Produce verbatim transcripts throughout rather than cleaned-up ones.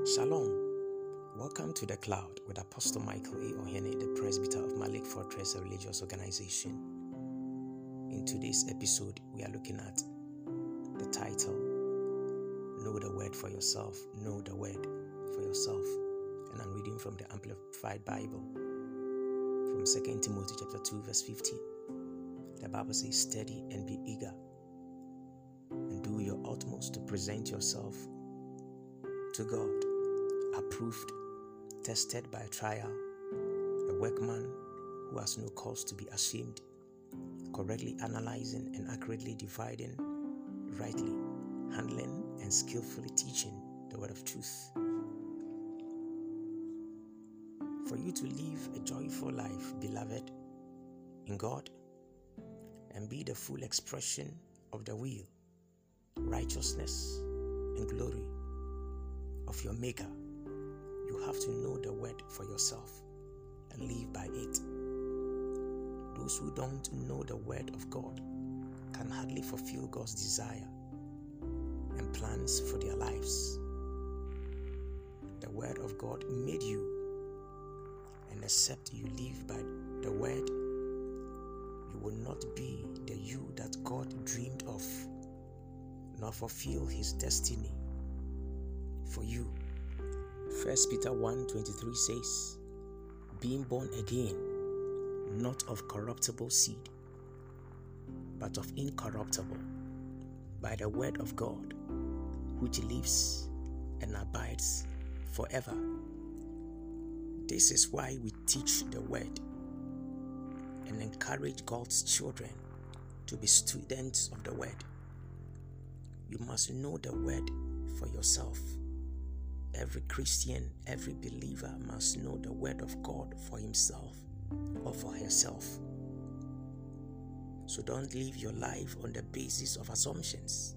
Shalom. Welcome to The Cloud with Apostle Michael A. Ohene, the presbyter of Malik Fortress, a religious organization. In today's episode, we are looking at the title, Know the Word for Yourself, Know the Word for Yourself. And I'm reading from the Amplified Bible, from Second Timothy chapter two, verse fifteen. The Bible says, study and be eager, and do your utmost to present yourself to God, approved, tested by trial, a workman who has no cause to be ashamed, correctly analyzing and accurately dividing, rightly handling and skillfully teaching the word of truth. For you to live a joyful life, beloved, in God, and be the full expression of the will, righteousness, and glory of your Maker, you have to know the word for yourself and live by it. Those who don't know the word of God can hardly fulfill God's desire and plans for their lives. The word of God made you, and except you live by the word, you will not be the you that God dreamed of, nor fulfill his destiny for you. First Peter one twenty-three says, being born again, not of corruptible seed, but of incorruptible, by the word of God, which lives and abides forever. This is why we teach the word and encourage God's children to be students of the word. You must know the word for yourself. Every Christian, every believer must know the word of God for himself or for herself. So don't live your life on the basis of assumptions.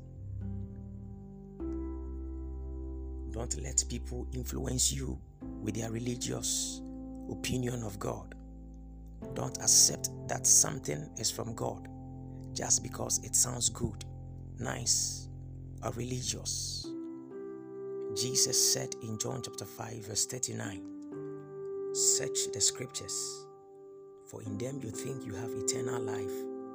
Don't let people influence you with their religious opinion of God. Don't accept that something is from God just because it sounds good, nice, or religious. Jesus said in John chapter five, verse thirty-nine, search the scriptures, for in them you think you have eternal life,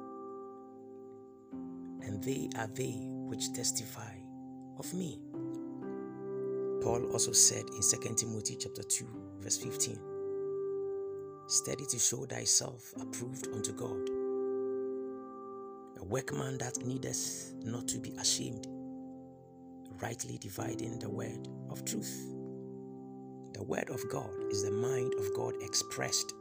and they are they which testify of me. Paul also said in Second Timothy chapter two, verse fifteen, study to show thyself approved unto God, a workman that needeth not to be ashamed, rightly dividing the word of truth. The word of God is the mind of God expressed.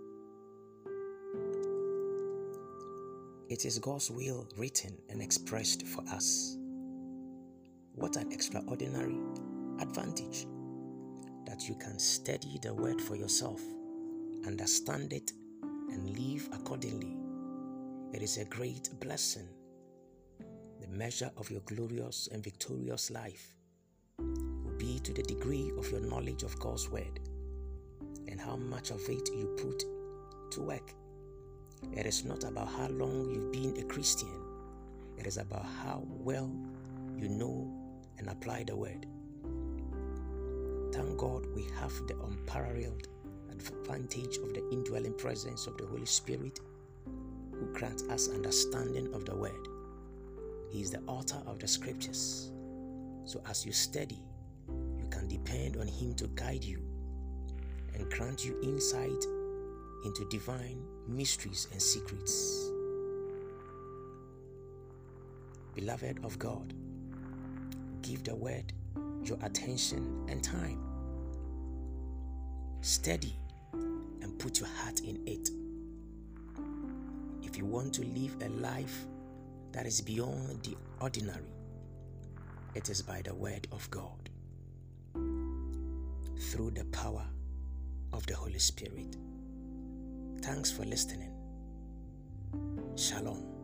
It is God's will written and expressed for us. What an extraordinary advantage that you can study the word for yourself, understand it, and live accordingly. It is a great blessing. The measure of your glorious and victorious life will be to the degree of your knowledge of God's word and how much of it you put to work. It is not about how long you've been a Christian. It is about how well you know and apply the word. Thank God we have the unparalleled advantage of the indwelling presence of the Holy Spirit, who grants us understanding of the word. He is the author of the scriptures. So as you study, you can depend on him to guide you and grant you insight into divine mysteries and secrets. Beloved of God, give the word your attention and time. Study and put your heart in it. If you want to live a life that is beyond the ordinary, it is by the word of God, through the power of the Holy Spirit. Thanks for listening. Shalom.